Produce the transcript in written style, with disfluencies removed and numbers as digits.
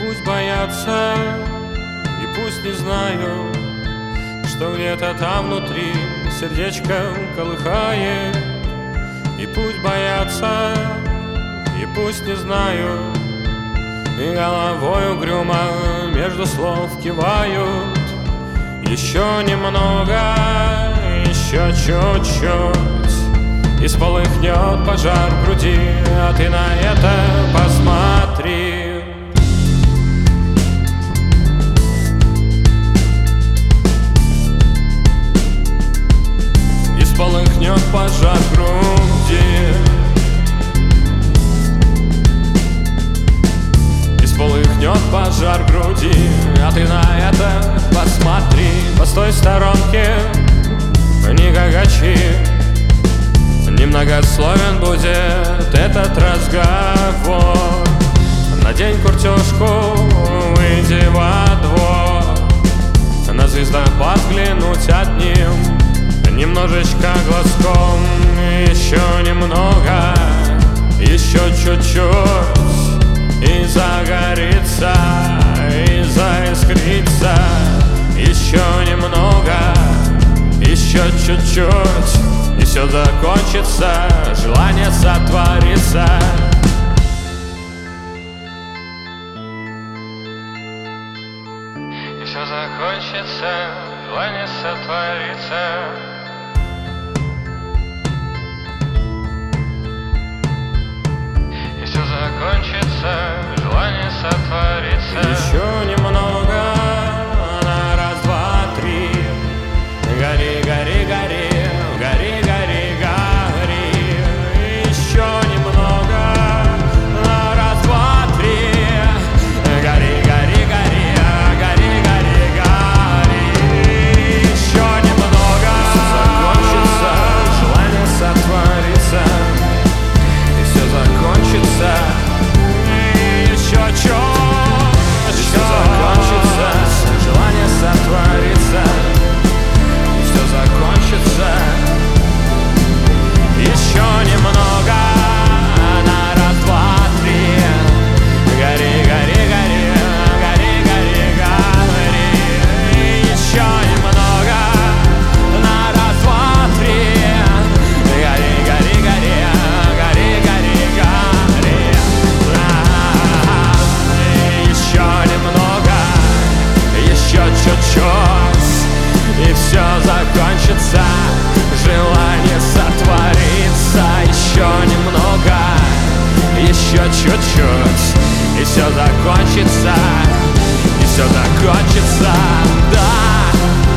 пусть боятся, и пусть не знают, что где-то там внутри сердечко колыхает. И пусть боятся, и пусть не знают, и головой угрюмо между слов кивают. Еще немного, еще чуть-чуть, и вспыхнет пожар в груди, а ты на это посмотри. И вспыхнет пожар в груди, и вспыхнет пожар в груди, а ты на это посмотри. Постой в сторонке, не гагачи, немногословен будет этот разговор. Надень куртежку, выйди во двор, на звездопад взглянуть одним, немножечко глазком. Еще немного, еще чуть-чуть, и загорится, и заискрится. Еще немного, еще чуть-чуть, и все закончится, желание сотворится. И все закончится, желание сотворится. И все закончится, желание сотворится. Еще немного, на раз, два, три. Гори, гори, гори, гори, гори, гори. Еще немного, на раз, два, три. Гори, гори, гори, гори, гори, гори. Еще немного, все закончится, желание сотворится. И все закончится, еще чуть, все закончится, желание сотворится. Закончится. Еще немного, на раз, два, три. Гори, гори, гори, гори, гори, гори. Еще немного, на раз, два, три. Гори, гори, гори, гори, гори, гори. Еще немного, еще чуть-чуть, и все закончится, желание сотворится. Еще немного, еще чуть-чуть, и все закончится, и все закончится, да.